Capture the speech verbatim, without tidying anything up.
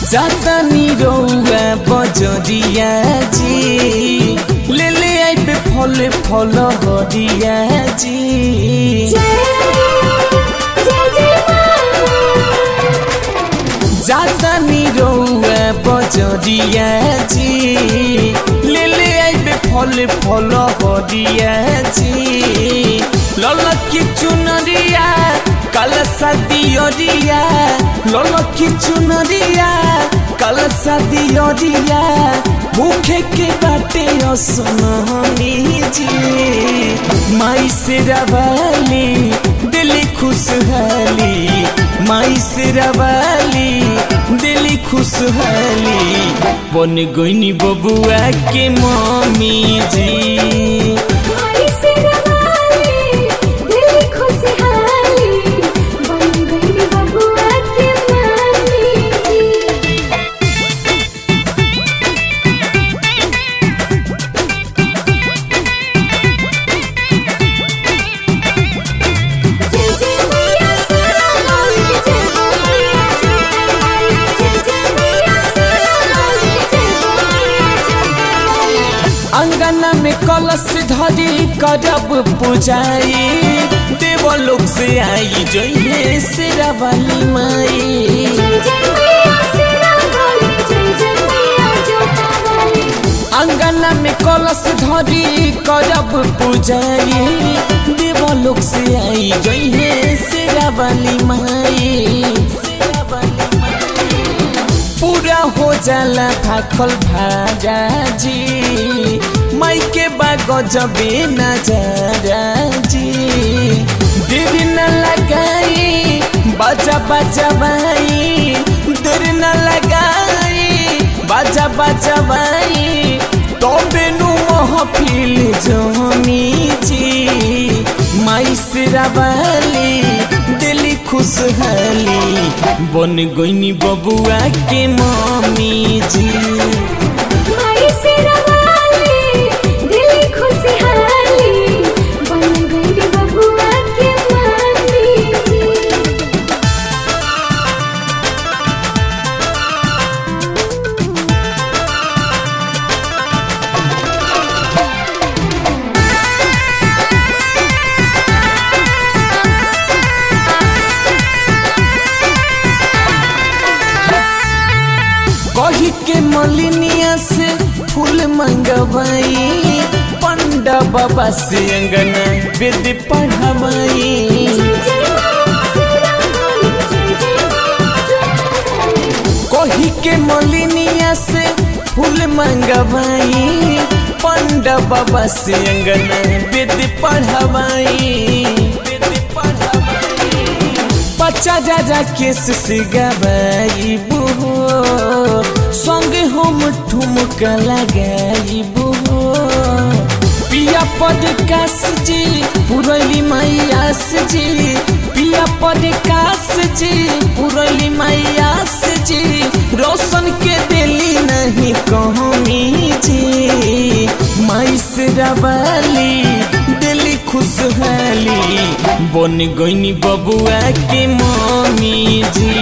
जाता नी रौआ बजरिया जी ले ले आइबे फल फल हरिया जी जाता नी रौआ बजरिया जी ले ले आइबे फल फल हरिया जी ललकी चुनरिया कल सदियोरिया ललकी चुनरिया कल सदियोरिया भूखे के बाटे असनहनी जी माई से रवाली दिली खुशहाली माई से रवाली दिली खुशहाली बन गईनी बबुआ के मम्मी जी अंगना में कलश धरी करब पूजाई देवलोक से आई जइहे शेरावाली माई अंगना में कलश धरी करब पूजाई देवलोक से आई जइहे शेरावाली माई पूरा हो जाला भाखल भाजा जी माई के बाग जबे नजारा जी देरी न लगाई बाजा बाजा बाई देरी न लगाई बाजा बाजा बाई तो बेनु महफिल जमी जी माई से रवाली दिली खुशहाली बन गईनी बबुआ के मम्मी जी माई से रवाली दिली खुशहाली बन गईनी बबुआ के मम्मी जी कही के मलिनिया से फूल मंगवाई पंडा बाबा से अंगना वेद पढ़वाई कही के मलिनिया से फूल मंगवाई पंडा बाबा से अंगना वेद पढ़वाई बच्चा जाजा केस से गवाई बुहो संग हम ठुमका लगाई बुहो पिया पदकास जी पुरली मैयास जी पिया पदकास जी पुरली मैयास जी रोशन के दिली नहीं कहमी जी माई से रवाली दिली खुशहाली बन गईनी बबुआ के मम्मी जी